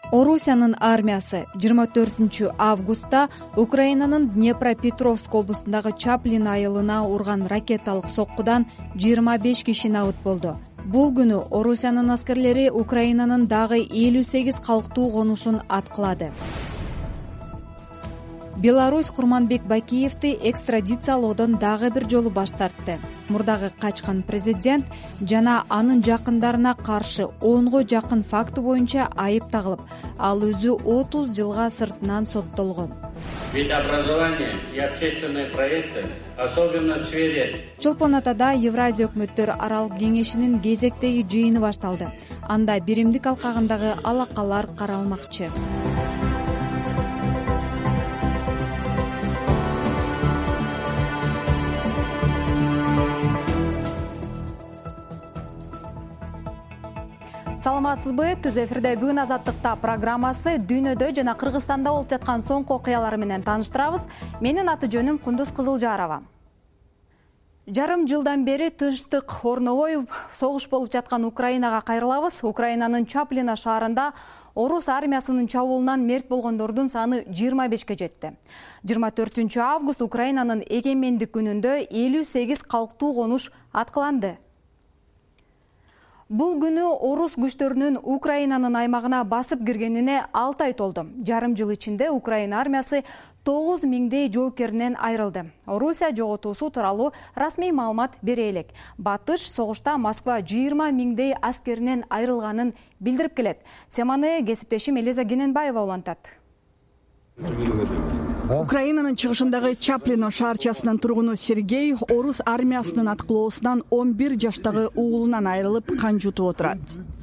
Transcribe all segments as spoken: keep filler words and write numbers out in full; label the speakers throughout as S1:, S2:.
S1: Орусиянын армиясы жыйырма төртүнчү августта Украинанын Днепропетровск облусундагы Чаплин айылына урган ракеталык соккудан жыйырма беш киши набыт болду. Бул күнү Орусиянын аскерлери Украинанын дагы элүү сегиз калктуу конушун аткылады. Беларусь Курманбек Бакиевди экстрадициялоодон дагы бир жолу баш тартты. Мурдагы качкан президент жана анын жакындарына каршы онго жакын факты боюнча айып тагылып, ал өзү отуз жылга сыртынан соттолгон.
S2: Ведь образование и общественные проекты, особенно в сфере...
S1: Чолпон Атада Евразия өкмөттөр аралык кеңешинин кезектеги жыйыны башталды. Анда биримдик алкагындагы алакалар каралмакчы. Саламатсызбы? Түз эфирде бүгүн Азаттыкта программасы дүйнөдө жана Кыргызстанда болуп жаткан соңку окуялар менен тааныштырабыз. Менин аты жөнүм Кундуз Кызылжарова. Жарым жылдан бери тынчтык орнобой согуш болуп жаткан Украинага кайрылабыз. Украинанын Чаплина шаарында орус армиясынын чабуулунан мерт болгондордун саны жыйырма бешке жетти. жыйырма төртүнчү август Украинанын эгемендик күнүндө элүү сегиз калктуу конуш аткыланды. Бул күнү орус күчтөрүнүн Украинанын аймагына басып киргенине алты ай толду. Жарым жыл ичинде Украина армиясы тогуз миңдей жоокеринен айрылды. Орусия жоготуусу тууралуу расмий маалымат бере элек. Батыш согушта Москва жыйырма миңдей аскеринен айрылганын билдирип келет. Теманы кесиптешим Элиза Гененбаева улантат.
S3: Украинанын чыгышындагы Чаплино шаарчасынын тургуну Сергей орус армиясынын аткылоосунан он бир жаштагы уулунан айрылып кан жутуп отурат.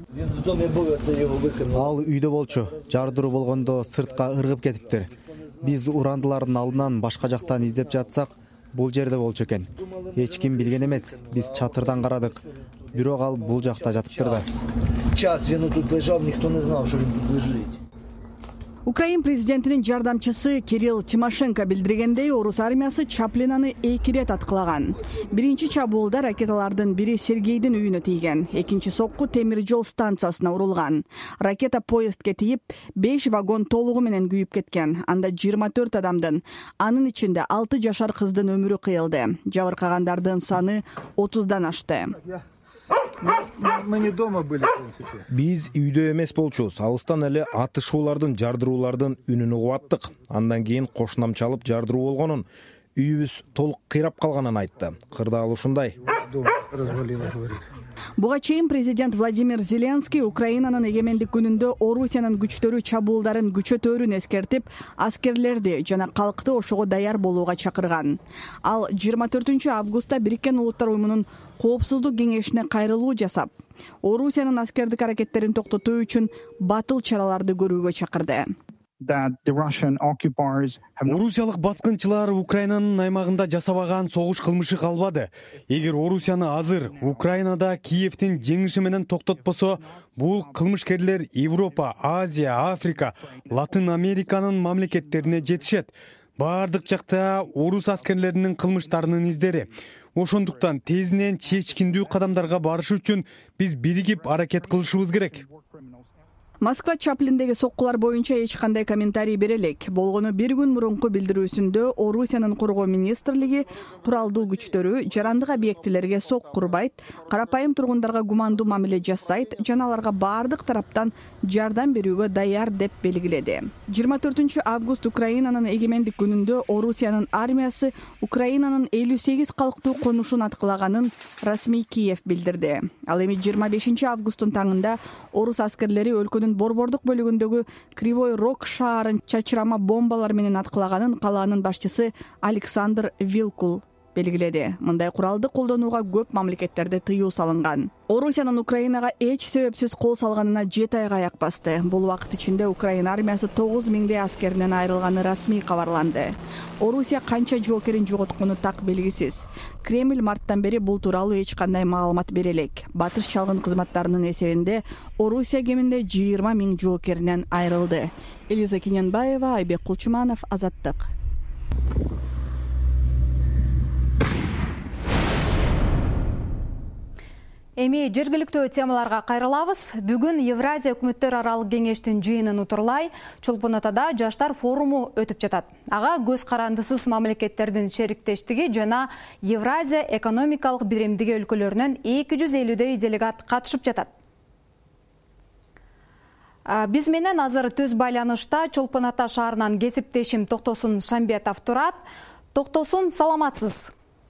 S4: Ал үйдө болчу. Жардыруу болгондо сыртка ыргып кетиптир. Биз урандылардын алдынан башка жактан издеп жатсак, бул жерде болчу экен. Эч ким билген эмес. Биз чатырдан карадык. Бирок ал бул жакта жатыптыр да.
S5: Час вену тут лежал, никто не знал, что будет жить.
S3: Украин президентинин жардамчысы Кирилл Тимошенко билдиргендей, орус армиясы Чаплинаны эки рет аткылаган. Биринчи чабуулда ракеталардын бири Сергейдин үйүнө тийген, экинчи сокку темир жол станциясына урулган. Ракета поездге тийип, беш вагон толугу менен күйүп кеткен. Анда жыйырма төрт адамдын, анын ичинде алты жашар кыздын өмүрү кыйылды. Жабыркагандардын саны отуздан ашты.
S6: Мы не дома были, в принципе.
S7: Биз үйдө эмес болчубуз. Алыстан эле атышуулардын, жардыруулардын үнүн угуп аттык. Андан кийин кошунам чалып жардыруу болгонун, үйүбүз толук кыйрап калганын айтты. Кырдаал ушундай.
S3: Буга чейин президент Владимир Зеленский Украинанын эгемендик күнүндө Орусиянын күчтөрү чабуулдарын күчөтөөрүн эскертип, аскерлерди жана калкты ошого даяр болууга чакырган. Ал жыйырма төртүнчү августта Бириккен Улуттар уюмунун коопсуздук кеңешине кайрылуу жасап, Орусиянын аскердик аракеттерин токтотуу үчүн батыл чараларды көрүүгө чакырды.
S8: Орусиялык баскынчылар Украинанын аймагында жасабаган согуш кылмышы калбады. Эгер Орусияны азыр Украинада Киевдин жеңиши менен токтотпосо, бул кылмышкерлер Европа, Азия, Африка, Латын Американын мамлекеттерине жетишет. Бардык жакта орус аскерлеринин кылмыштарынын издери. Ошондуктан тезинен чечкиндүү кадамдарга барыш үчүн биз биригип аракет кылышыбыз керек.
S3: Москва Чаплиндеги соккулар боюнча эч кандай комментарий бере элек. Болгону бир күн мурунку билдирүүсүндө Орусиянын коргоо министрлиги куралдуу күчтөрү жарандык объектилерге сок курбайт, карапайым тургундарга гумандуу мамиле жасайт жана аларга бардык тараптан жардам берүүгө даяр деп белгиледи. жыйырма төртүнчү август Украинанын эгемендик күнүндө Орусиянын армиясы Украинанын элүү сегиз калктуу конушун аткылаганын расмий Киев билдирди. Ал эми жыйырма бешинчи августтун таңында орус аскерлери өлкөнүн борбордук бөлүгүндөгү Кривой Рог шаарын чачырама бомбалар менен аткылаганын калаанын башчысы Александр Вилкул белгиледи. Мындай куралды колдонууга көп мамлекеттерде тыюу салынган. Орусиянын Украинага эч себепсиз кол салганына жети айга аяк басты. Бул убакыт ичинде Украина армиясы тогуз миңдей аскеринен айрылганы расмий кабарланды. Орусия канча жоокерин жоготкону так белгисиз. Кремль марттан бери бул тууралуу эч кандай маалымат бере элек. Батыш чалгын кызматтарынын эсебинде Орусия кеминде жыйырма миң жоокеринен айрылды. Элиза Гененбаева, Айбек Кулчуманов, Азаттык.
S1: Эми жергиликтүү темаларга кайрылабыз. Бүгүн Евразия өкмөттөр аралык кеңештин жыйынын утурлай Чолпон Атада жаштар форуму өтүп жатат. Ага көз карандысыз мамлекеттердин шериктештиги жана Евразия экономикалык биримдиги өлкөлөрүнөн эки жүз элүүдөй делегат катышып жатат. Биз менен азыр түз байланышта Чолпон Ата шаарынан кесиптешим Токтосун Шамбетов турат. Токтосун, саламатсыз.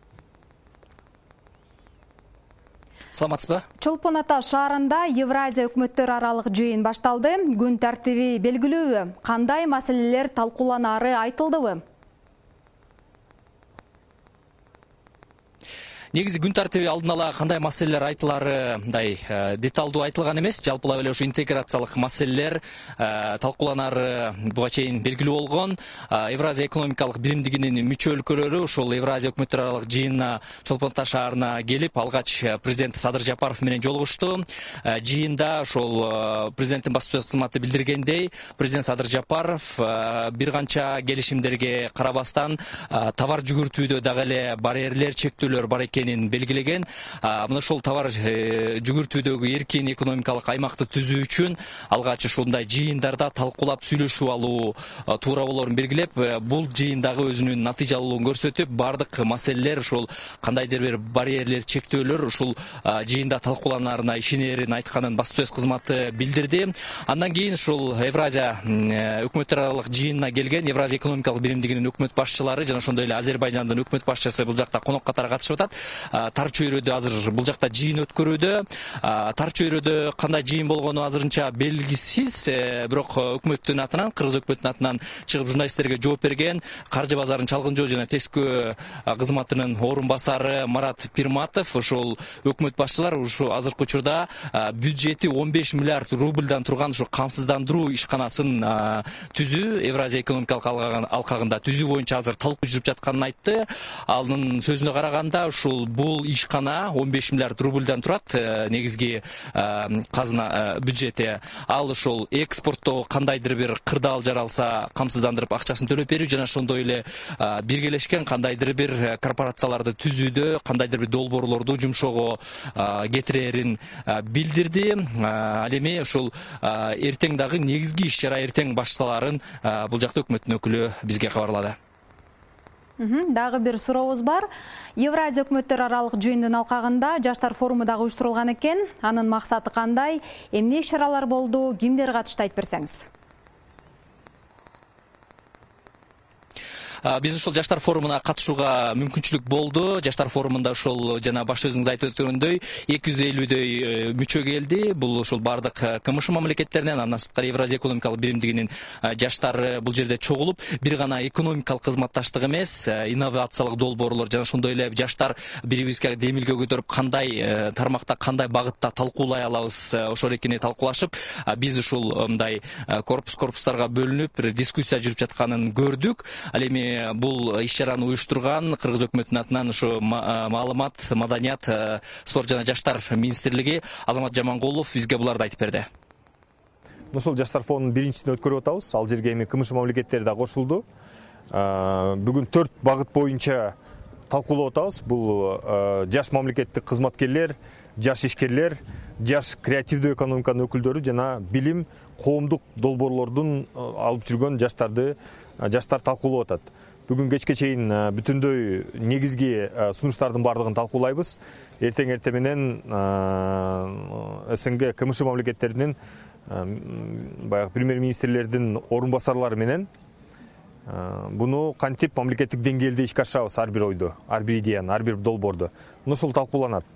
S9: Саламатсызбы?
S1: Чолпон Ата шаарында Евразия өкмөттөр аралык жыйын башталды. Күн тартиби белгилүүбү? Кандай маселелер талкууланары айтылдыбы?
S9: Негизи күн тартиби алдын ала кандай маселелер айтылары мындай деталдуу айтылган эмес. Жалпылап эле ушу интеграциялык маселелер талкууланары буга чейин белгилүү болгон. Евразия экономикалык биримдигинин мүчө өлкөлөрү ушул Евразия өкмөттөр аралык жыйынына Чолпон Ата шаарына келип, алгач президент Садыр Жапаров менен жолугушту. Жыйында ушул президенттин баспасөз кызматы билдиргендей, президент Садыр Жапаров бир канча келишимдерге карабастан товар жүгүртүүдө дагы эле барьерлер, чектөөлөр бар экен белгилеген. Мына ошол товар жүгүртүүдөгү эркин экономикалык аймакты түзүү үчүн алгач ушундай жыйындарда талкуулап сүйлөшүп алуу туура болорун белгилеп, бул жыйындагы өзүнүн натыйжалуулугун көрсөтүп, бардык маселелер, ушул кандайдыр бир барьерлер, чектөөлөр ушул жыйында талкууланарына ишенерин айтканын баспасөз кызматы билдирди. Андан кийин ушул Евразия өкмөттөр аралык жыйынына келген Евразия экономикалык биримдигинин өкмөт башчылары жана ошондой эле Азербайжандын өкмөт башчысы бул жакта конок катары катышып атат. Тар чөйрөдө азыр бул жакта жыйын өткөрүүдө. Тар чөйрөдө кандай жыйын болгону азырынча белгисиз, бирок өкмөттүн атынан, кыргыз өкмөттүнүн атынан чыгып журналисттерге жооп берген Каржы базарынын чалгын жөө жана тескөө кызматынын орун басары Марат Пирматов ушул өкмөт башчылар ушу азыркы учурда бюджети он беш миллиард рубльдан турган ушу камсыздандыруу ишканасын түзүү, Евразия экономикалык алкагында түзүү боюнча азыр талкуу жүрүп жатканын айтты. Анын сөзүнө караганда ушул бул ишкана он беш миллиард рубльдан турат, негизги казына бюджети. Ал ушул экспорттоо кандайдыр бир кырдаал жаралса камсыздандырып акчасын төлөп берүү жана ошондой эле биргелешкен кандайдыр бир корпорацияларды түзүүдө кандайдыр бир долбоорлорду жумшоого кетирерин билдирди. Ал эми ушул эртең дагы негизги иш чара эртең башталарын бул жакта өкмөттүн өкүлү бизге кабарлады.
S1: Дагы бир сурообуз бар. Евразия өкмөттөр аралык жыйындын алкагында жаштар форуму дагы уюштурулган экен. Анын максаты кандай? Эмне иш-чаралар болду? Кимдер катышты, айтып берсеңиз?
S9: Биз ушул жаштар форумуна катышууга мүмкүнчүлүк болду. Жаштар форумунда ушул жана баш өзүңүз айтып өткөндөй эки жүз элүүдөй мүчө келди. Бул ушул бардык КМШ мамлекеттеринен, андан сырткары Евразия экономикалык биримдигинин жаштары бул жерде чогулуп, бир гана экономикалык кызматташтык эмес, инновациялык долбоорлор жана ошондой эле жаштар бири-бирибизге демилге көтөрүп кандай тармакта, кандай багытта талкуулай алабыз, ошол экени талкуулашып, биз ушул мындай корпус корпустарга бөлүнүп бир дискуссия жүрүп жатканын көрдүк. Ал эми бул иш-чараны уюштурган кыргыз өкмөтүнүн атынан ушу маалымат, маданият, спорт жана жаштар министрлиги Азамат Жамангулов бизге буларды айтып берди.
S10: Ушул жаштар форумунун биринчисин өткөрүп атабыз. Ал жерге эми КМШ мамлекеттери да кошулду. Бүгүн төрт багыт боюнча талкуулап атабыз. Бул жаш мамлекеттик кызматкерлер, жаш ишкерлер, жаш креативдүү экономиканын өкүлдөрү жана билим, коомдук долбоорлордун алып жүргөн жаштарды жаштар талкуулап атат. Бүгүн кечке чейин бүтүндөй негизги сунуштардын бардыгын талкуулайбыз. Эртең эртең менен СНГ КМШ мамлекеттеринин баягы премьер-министрлердин орун басарлары менен буну кантип мамлекеттик деңгээлде ишке ашырабыз, ар бир ойду, ар бир идеяны, ар бир долбоорду. Муну ушул талкууланат.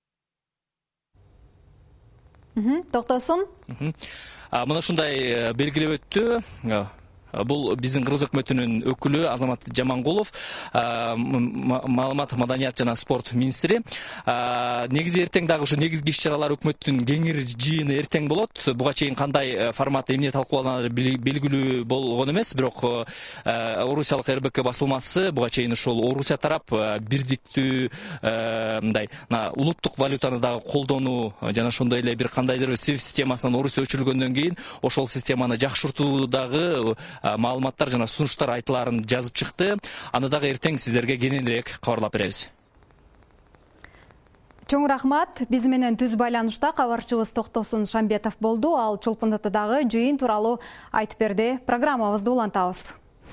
S1: Токтосун.
S9: Мына ушундай белгилеп өттү. Бул биздин кыргыз өкмөтүнүн өкүлү Азамат Жамангулов, маалымат, маданият жана спорт министри. Негизи эртең дагы ушу негизги иш-чаралар өкмөттүн кеңир жыйыны эртең болот. Буга чейин кандай формат, эмне талкууланары белгилүү болгон эмес, бирок Орусиялык эр бэ ка басылмасы буга чейин ушул Орусия тарап бирдиктүү мындай улуттук валютаны дагы колдонуу жана ошондой эле бир кандайдыр свифт системасынан Орусия өчүрүлгөндөн кийин ошол системаны жакшыртуудагы маалыматтар жана сунуштар айтыларын жазып чыкты. Аны дагы эртең сиздерге кененирээк кабарлап беребиз.
S1: Чоң рахмат. Биз менен түз байланышта кабарчыбыз Токтосун Шамбетов болду. Ал Чолпон атадагы жыйын тууралуу айтып берди. Программабызды улантабыз.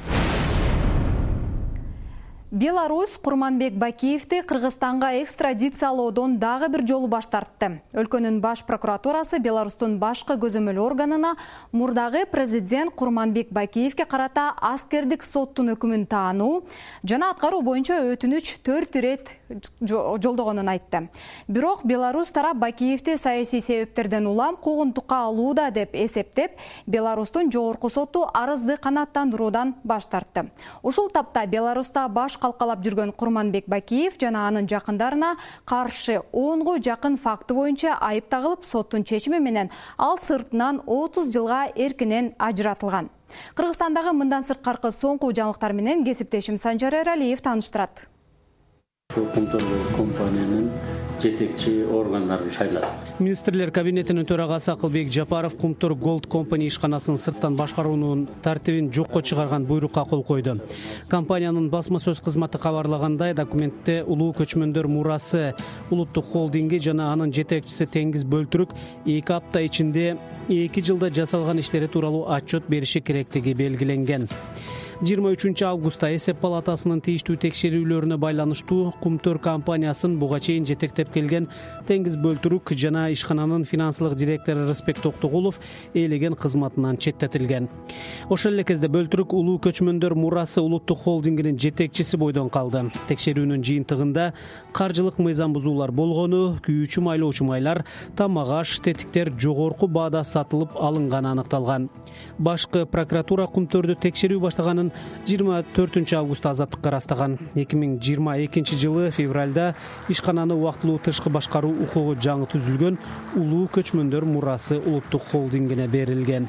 S1: Беларусь Курманбек Бакиевди Кыргызстанга экстрадициялоодон дагы бир жолу баш тартты. Өлкөнүн баш прокуратурасы Беларустун башкы көзөмөл органына мурдагы президент Курманбек Бакиевге карата аскердик соттун өкүмүн таануу жана аткаруу боюнча өтүнүч төрт ирет жолдогонун айтты. Бирок Беларусь тарап Бакиевди саясий себептерден улам куугунтукка алууда деп эсептеп, Беларустун жогорку соту арызды канааттандыруудан баш тартты. Ушул тапта Беларуста баш калкалап жүргөн Курманбек Бакиев жана анын жакындарына каршы онго жакын факты боюнча айып тагылып, соттун чечими менен ал сыртынан отуз жылга эркинен ажыратылган. Кыргызстандагы мындан сырткаркы соңку жаңылыктар менен кесиптешим Санжар Эралиев тааныштырат.
S2: Компаниянын жетекчи органдарын шайлады.
S11: Министрлер кабинетинин төрагасы Акылбек Жапаров Кумтур Голд компания ишканасын сырттан башкаруунун тартибин жокко чыгарган буйрукка кол койду. Компаниянын басма сөз кызматы кабарлагандай, документте улуу көчмөндөр мурасы улуттук холдинги жана анын жетекчиси Теңиз Бөлтүрүк эки апта ичинде эки жылда жасалган иштери тууралуу отчет бериши керектиги белгиленген. жыйырма үчүнчү августта эсеп палатасынын тийиштүү текшерүүлөрүнө байланыштуу Кумтур компаниясын буга чейин жетектеп келген Теңиз Бөлтүрүк жана ишкананын финансылык директору Рыспек Токтогулов ээлеген кызматынан четтетилген. Ошол эле кезде Бөлтүрүк улуу көчмөндөр мурасы улуттук холдингинин жетекчиси бойдон калды. Текшерүүнүн жыйынтыгында каржылык мыйзам бузуулар болгону, күйүүчү майлоочу майлар, тамак-аш, тетиктер жогорку баада сатылып алынганы аныкталган. Башкы прокуратура Кумтурду текшерүү баштаганын жыйырма төртүнчү августта азаттыкка ырастаган. эки миң жыйырма экинчи жылы февралда ишкананы убактылуу тышкы башкаруу укугу жаңы түзүлгөн улуу көчмөндөр мурасы улуттук холдингине берилген.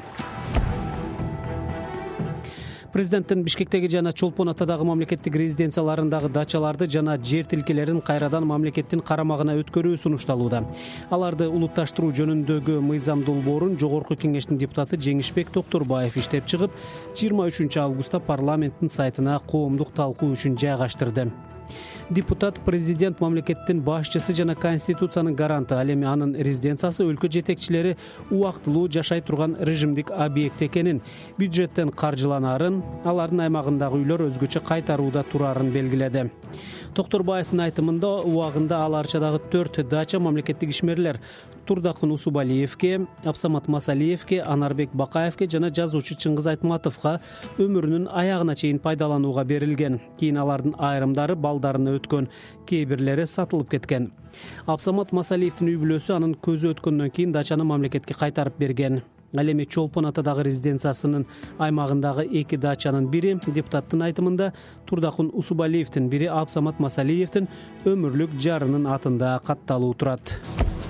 S11: Президенттин Бишкектеги жана Чолпон атадагы мамлекеттик резиденцияларындагы дачаларды жана жер тилкелерин кайрадан мамлекеттин карамагына өткөрүү сунушталууда. Аларды улутташтыруу жөнүндөгү мыйзам долбоорун Жогорку кеңештин депутаты Жеңишбек Токторбаев иштеп чыгып, жыйырма үчүнчү августта парламенттин сайтына коомдук талкуу үчүн жайгаштырды. Депутат президент мамлекеттин башчысы жана конституциянын гаранты, ал эми анын резиденциясы өлкө жетекчилери убактылуу жашай турган режимдик объект экенин, бюджеттен каржыланаарын, алардын аймагындагы үйлөр өзгөчө кайтарууда турарын белгиледи. Токторбаевдин айтымында убагында ал Арчадагы төрт дача мамлекеттик ишмерлер Турдакын Усубалиевке, Абсамат Масалиевке, Анарбек Бакаевке жана жазуучу Чыңгыз Айтматовго өмүрүнүн аягына чейин пайдаланууга берилген. Кийин алардын айрымдары балдарына өткөн, кээ бирлери сатылып кеткен. Абсамат Масалиевдин үй бүлөсү анын көзү өткөндөн кийин дачаны мамлекетке кайтарып берген. Ал эми Чолпон атадагы резиденциясынын аймагындагы эки дачанын бири депутаттын айтымында Турдакын Усубалиевдин, бири Абсамат Масалиевдин өмүрлүк жарынын атында катталуу турат.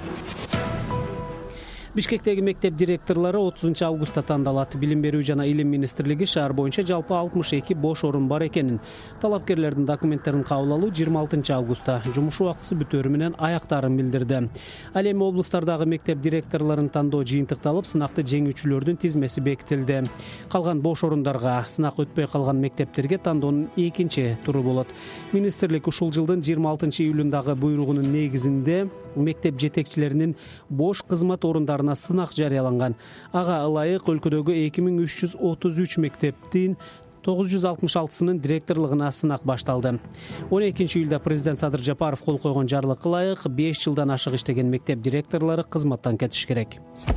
S11: Бишкектеги мектеп директорлору отузунчу августта тандалат. Билим берүү жана илим министрлиги шаар боюнча жалпы алтымыш эки бош орун бар экенин, талапкерлердин документтерин кабыл алуу жыйырма алтынчы августта жумуш убактысы бүтөөрү менен аяктарын билдирди. Ал эми облустардагы мектеп директорлорун тандоо жыйынтыкталып, сынакты жеңүүчүлөрдүн тизмеси бекитилди. Калган бош орундарга, сынак өтпөй калган мектептерге тандоонун экинчи туру болот. Министрлик ушул жылдын жыйырма алтынчы июлундагы буйругунун негизинде мектеп жетекчилеринин бош кызмат орундарына сынак жарыяланган. Ага ылайык өлкөдөгү эки миң үч жүз отуз үч мектептин тогуз жүз алтымыш алтысынын директорлугуна сынак башталды. он экинчи июлда президент Садыр Жапаров кол койгон жарлыкка ылайык беш жылдан ашык иштеген мектеп директорлору кызматтан кетиш керек.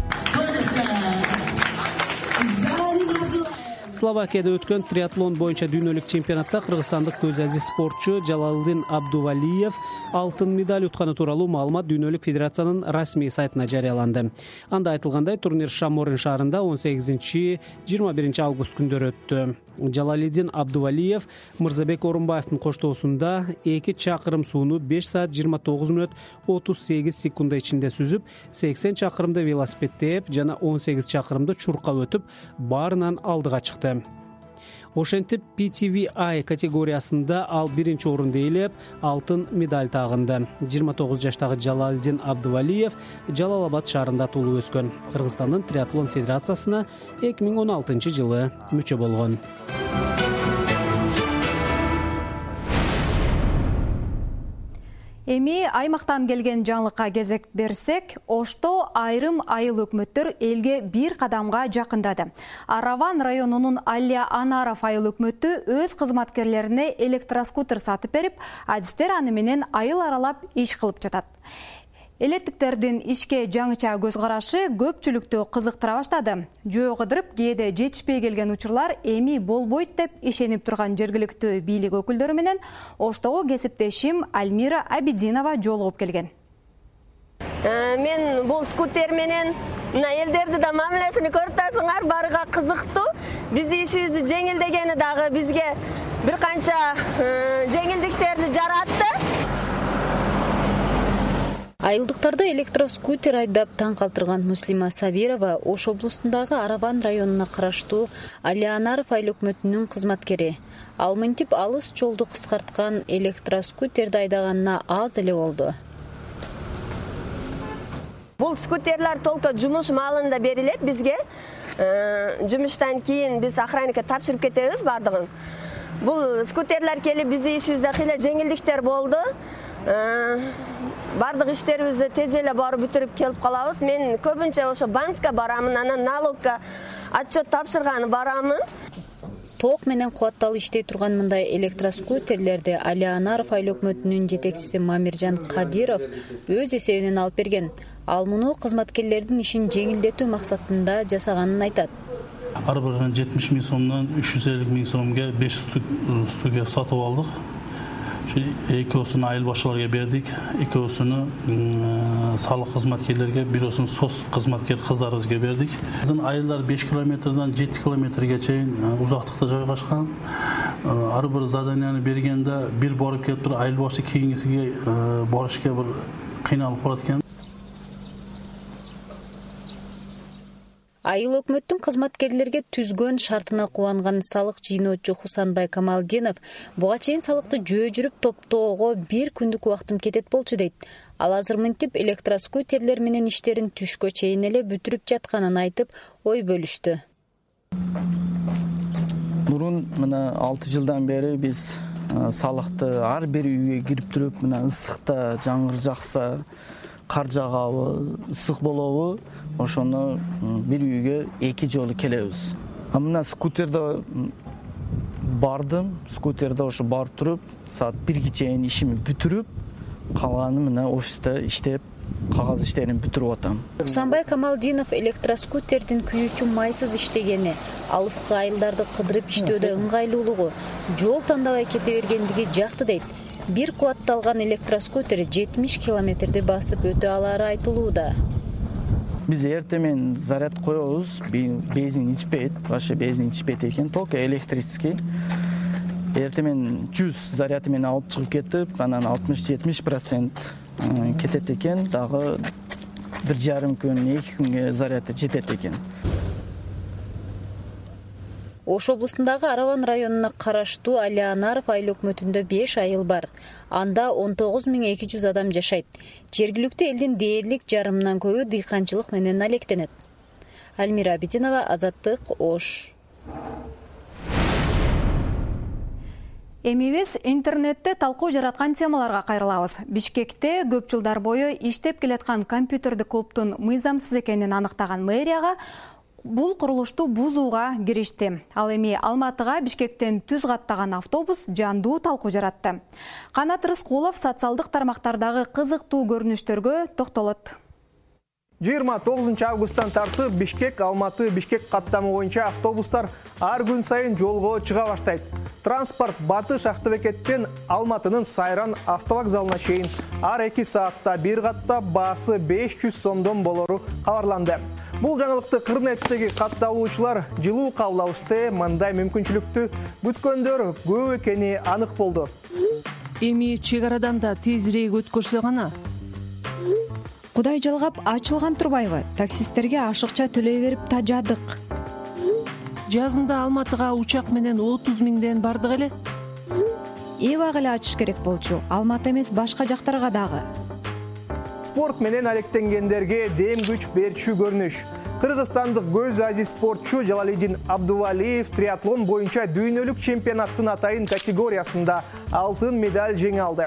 S11: Словакияда өткөн триатлон боюнча дүйнөлүк чемпионатта кыргызстандык көз азиз спортчу Жалалдин Абдувалиев алтын медаль утканы тууралуу маалымат дүйнөлүк федерациянын расмий сайтына жарыяланды. Анда айтылгандай, турнир Шаморин шаарында он сегизинчи — жыйырма биринчи август күндөрү өттү. Жалалидин Абдувалиев Мырзабек Орунбаевдин коштоосунда эки чакырым сууну беш саат жыйырма тогуз мүнөт отуз сегиз секунда ичинде сүзүп, сексен чакырымды велосипедтеп жана он сегиз чакырымды чуркап өтүп, баарынан алдыга чыкты. Ошентип пи ти ви ай категориясында ал биринчи орунду ээлеп, алтын медаль тагынды. жыйырма тогуз жаштагы Жалалдин Абдувалиев Жалал-Абад шаарында туулуп өскөн. Кыргызстандын триатлон федерациясына эки миң он алтынчы жылы мүчө болгон.
S1: Эми аймактан келген жаңылыкка кезек берсек, Ошто айрым айыл өкмөттөр элге бир кадамга жакындады. Араван районунун Алия Анаров айыл өкмөтү өз кызматкерлерине электроскутер сатып берип, адистер аны менен айыл аралап иш кылып жатат. Электиктердин ишке жаңыча көз карашы көпчүлүктү кызыктыра баштады. Жөө кыдырып, кээде жетишпей келген учурлар эми болбойт деп ишенип турган жергиликтүү бийлик өкүлдөрү менен Оштого кесиптешим Альмира Абидинова жолугуп келген.
S12: Мен бул скутер менен мына элдерди да мамилесин көрүп атасыңар, барыга кызыктуу. Биздин ишибизди жеңилдегени дагы бизге бир канча жеңилдиктерди жаратты.
S13: Айылдыктарда электроскутер айдап таң калтырган Муслима Сабирова Ош облусундагы Араван районуна караштуу Алия Анаров айыл өкмөтүнүн кызматкери. Ал мынтип алыс жолду кыскарткан электроскутерди айдаганына аз эле болду.
S12: Бул скутерлер толко жумуш маалында берилет бизге. Жумуштан кийин биз охранникке тапшырып кетебиз бардыгын. Бул скутерлер келип биздин ишибизде кыйла жеңилдиктер болду. Бардык иштерибизди тез эле барып бүтүрүп келип калабыз. Мен көбүнчө ошо банкка барамын, анан налогко отчет тапшырганы барамын.
S13: Ток менен кубатталып иштей турган мындай электроскутерлерди Алия Анаров айыл өкмөтүнүн жетекчиси Мамиржан Кадиров өз эсебинен алып берген. Ал муну кызматкерлердин ишин жеңилдетүү максатында жасаганын айтат.
S14: Ар биринен жетимиш миң сомдон үч жүз элүү миң сомго беш стуга сатып алдык. Экөөсүн айыл башчыларга бердик, экөөсүнү салык кызматкерлерге, бирөөсүн сос кызматкер кыздарыбызга бердик. Биздин айылдар беш километрден жети километрге чейин узактыкта жайгашкан. Ар бир заданияны бергенде бир барып келип туруп айыл башчы кеңесиге барышка бир кыйналып калат экен.
S13: Айыл өкмөттүн кызматкерлерге түзгөн шартына кубанган салык жыйноочу Хусанбай Камалдинов буга чейин салыкты жөө жүрүп топтоого бир күндүк убактым кетет болчу дейт. Ал азыр мынтип электроскутерлер менен иштерин түшкө чейин эле бүтүрүп жатканын айтып, ой бөлүштү.
S15: Мурун мына алты жылдан бери биз салыкты ар бир үйгө кирип туруп, мына ысыкта жаңгыр жакса, кар жагабы, ысык болобу, ошону бир үйгө эки жолу келебиз. А мына скутерде бардым, скутерде ошо барып туруп, саат бирге чейин ишимди бүтүрүп, калганын мына офисте иштеп, кагаз иштерин бүтүрүп атам.
S13: Хусанбай Камалдинов электроскутердин күйүүчү майсыз иштегени, алыскы айылдарды кыдырып иштөөдө ыңгайлуулугу, жол тандабай кете бергендиги жакты дейт. Бир кубатталган электроскутер жетимиш километрди басып өтө алары айтылууда.
S15: Биз эртемен заряд коебуз, бензин ичпейт, вообще бензин ичпейт экен, только электрический. Эртемен жүз заряды менен алып чыгып кетип, анан алтымыш жетимиш процент кетет экен, дагы бир жарым күн, эки күнгө заряды жетет экен.
S13: Ош облусундагы Араван районуна караштуу Алия Анаров айыл өкмөтүндө беш айыл бар. Анда он тогуз миң эки жүз адам жашайт. Жергиликтүү элдин дээрлик жарымынан көбү дыйканчылык менен алектенет. Альмира Абидинова, Азаттык, Ош.
S1: Эми биз интернетте талкуу жараткан темаларга кайрылабыз. Бишкекте көп жылдар бою иштеп келаткан компьютердик клубтун мыйзамсыз экенин аныктаган мэрияга бул курулушту бузууга киришти. Ал эми Алматыга Бишкектен түз каттаган автобус жандуу талкуу жаратты. Канат Рыскулов социалдык тармактардагы кызыктуу көрүнүштөргө токтолот.
S16: жыйырма тогузунчу августтан тартып Бишкек Алматы Бишкек каттамы боюнча автобустар ар күн сайын жолго чыга баштайт. Транспорт Батыш Автобекеттен Алматынын Сайран автовокзалына чейин ар эки саатта бир катта баасы беш жүз сомдон болору кабарланды. Бул жаңылыкты Кырнеттеги катталуучулар жылуу кабыл алышты. Мындай мүмкүнчүлүктү күткөндөр көп экени анык болду.
S17: Эми чек арадан да тезирээк өткөрсө гана.
S1: Кудай жалгап ачылган турбайбы? Таксисттерге ашыкча төлөй берип тажадык.
S17: Жазында Алматыга учак менен отуз миңден бардык эле.
S1: Эбак эле ачыш керек болчу. Алматы эмес, башка жактарга дагы.
S16: Спорт менен алектенгендерге дем күч берчү көрүнүш. Кыргызстандык көз азиз спортчу Жалалидин Абдувалиев триатлон боюнча дүйнөлүк чемпионаттын атайын категориясында алтын медаль жеңе алды.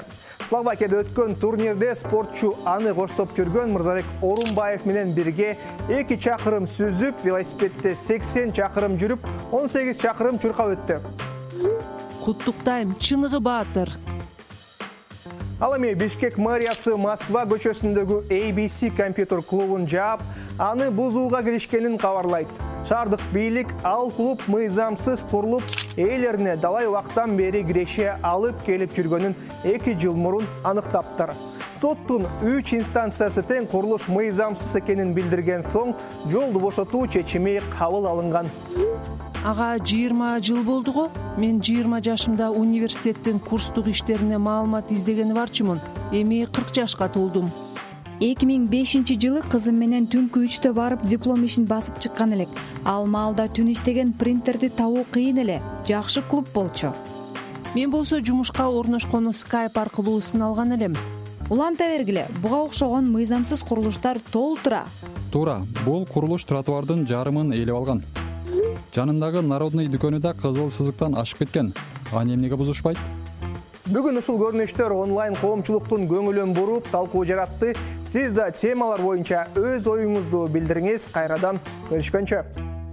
S16: Словакияда өткөн турнирде спортчу аны коштоп жүргөн Мырзабек Орунбаев менен бирге эки чакырым сүзүп, велосипедде сексен чакырым жүрүп, он сегиз чакырым чуркап өттү.
S17: Куттуктайм, чыныгы баатыр.
S16: Ал эми Бишкек мэриясы Москва көчөсүндөгү A B C компьютер клубун жаап, аны бузууга киришкенин кабарлайт. Шаардык бийлик ал клуб мыйзамсыз курулуп, ээлерине далай убактан бери киреше алып келип жүргөнүн эки жыл мурун аныктаптыр. Соттун үч инстанциясы тең курулуш мыйзамсыз экенин билдирген соң, жолду бошотуу чечими кабыл алынган.
S17: Ага жыйырма жыл болду го. Мен жыйырма жашымда университеттин курстук иштерине маалымат издегени барчумун. Эми кырк жашка толдум.
S1: эки миң бешинчи жылы кызым менен түнкү үчтө барып диплом ишин басып чыккан элек. Ал маалда түн иштеген принтерди табуу кыйын эле. Жакшы клуб болчу.
S17: Мен болсо жумушка орношкону Skype аркылуу сыналган элем.
S1: Уланта бергиле, буга окшогон мыйзамсыз курулуштар толтура.
S18: Туура, бул курулуш тротуардын жарымын ээлеп алган. Жанындагы Народный дүкөнү да кызыл сызыктан ашып кеткен. Аны эмнеге бузушпайт?
S16: Бүгүн ушул көрүнүштөр онлайн коомчулуктун көңүлүн буруп, талкуу жаратты. Сиз да темалар боюнча өз оюңузду билдириңиз. Кайрадан көрүшкөнчө.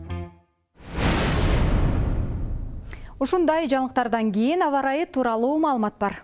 S1: Ушундай жаңылыктардан кийин аба ырайы тууралуу маалымат бар.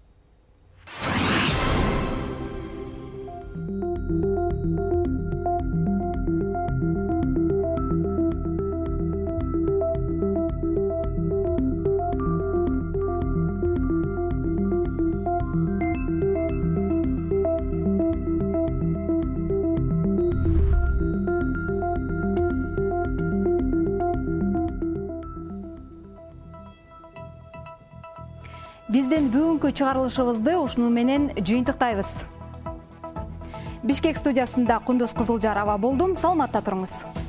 S1: Биздин бүгүнкү чыгарылышыбызды ушуну менен жыйынтыктайбыз. Бишкек студиясында Кундуз Кызылжарова болдум. Саламатта туруңуз.